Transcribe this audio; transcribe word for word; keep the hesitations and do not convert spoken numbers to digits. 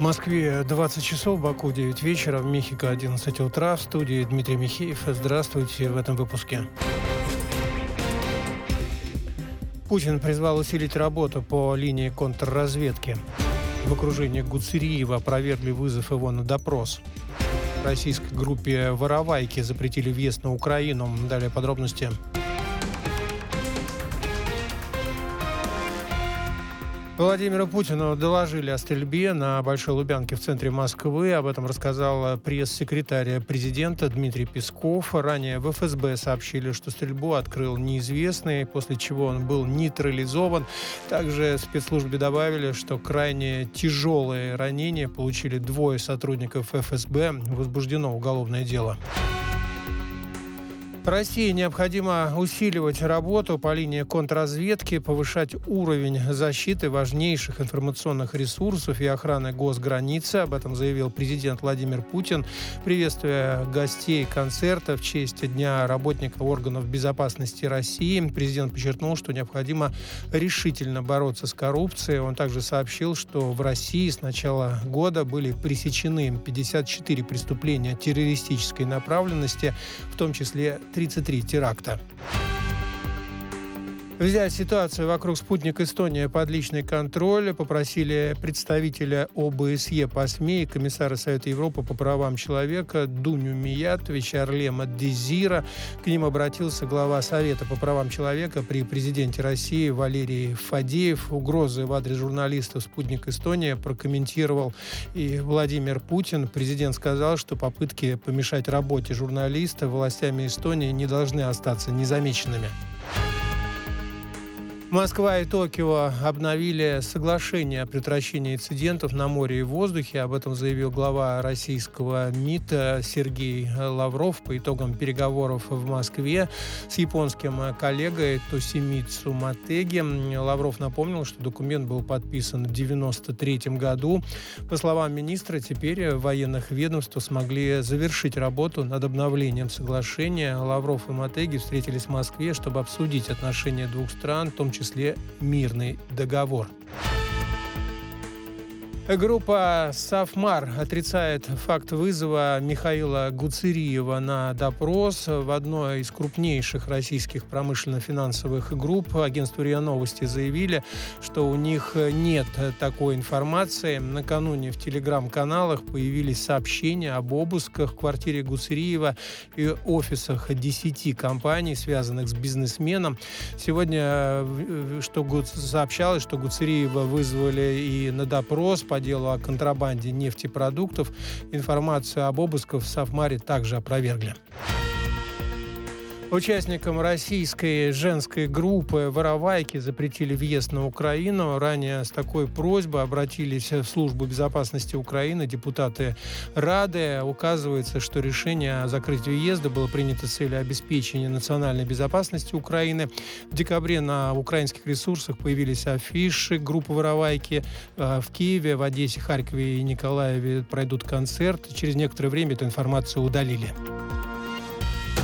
В Москве двадцать часов, в Баку девять вечера, в Мехико одиннадцать утра. В студии Дмитрий Михеев. Здравствуйте в этом выпуске. Путин призвал усилить работу по линии контрразведки. В окружении Гуцериева опровергли вызов его на допрос. Российской группе «Воровайки» запретили въезд на Украину. Далее подробности. Владимиру Путину доложили о стрельбе на Большой Лубянке в центре Москвы. Об этом рассказал пресс-секретарь президента Дмитрий Песков. Ранее в эф эс бэ сообщили, что стрельбу открыл неизвестный, после чего он был нейтрализован. Также в спецслужбе добавили, что крайне тяжелые ранения получили двое сотрудников эф эс бэ. Возбуждено уголовное дело. России необходимо усиливать работу по линии контрразведки, повышать уровень защиты важнейших информационных ресурсов и охраны госграницы. Об этом заявил президент Владимир Путин, приветствуя гостей концерта в честь Дня работника органов безопасности России. Президент подчеркнул, что необходимо решительно бороться с коррупцией. Он также сообщил, что в России с начала года были пресечены пятьдесят четыре преступления террористической направленности, в том числе тридцать три теракта. Взять ситуацию вокруг «Спутник Эстония» под личный контроль попросили представителя о бэ эс е по СМИ и комиссара Совета Европы по правам человека Дуню Миятовича Арлема Дезира. К ним обратился глава Совета по правам человека при президенте России Валерий Фадеев. Угрозы в адрес журналистов «Спутник Эстония» прокомментировал и Владимир Путин. Президент сказал, что попытки помешать работе журналиста властями Эстонии не должны остаться незамеченными. Москва и Токио обновили соглашение о предотвращении инцидентов на море и воздухе. Об этом заявил глава российского МИДа Сергей Лавров по итогам переговоров в Москве с японским коллегой Тосимицу Матеги. Лавров напомнил, что документ был подписан в девяносто третьем году. По словам министра, теперь военных ведомств смогли завершить работу над обновлением соглашения. Лавров и Матеги встретились в Москве, чтобы обсудить отношения двух стран, в том числе в числе мирный договор. Группа «Сафмар» отрицает факт вызова Михаила Гуцериева на допрос в одной из крупнейших российских промышленно-финансовых групп. Агентству РИА Новости заявили, что у них нет такой информации. Накануне в телеграм-каналах появились сообщения об обысках в квартире Гуцериева и офисах десяти компаний, связанных с бизнесменом. Сегодня что сообщалось, что Гуцериева вызвали и на допрос по делу о контрабанде нефтепродуктов. Информацию об обысках в Сафмаре также опровергли. Участникам российской женской группы «Воровайки» запретили въезд на Украину. Ранее с такой просьбой обратились в Службу безопасности Украины депутаты Рады. Указывается, что решение о закрытии въезда было принято с целью обеспечения национальной безопасности Украины. В декабре на украинских ресурсах появились афиши группы «Воровайки». В Киеве, в Одессе, Харькове и Николаеве пройдут концерты. Через некоторое время эту информацию удалили.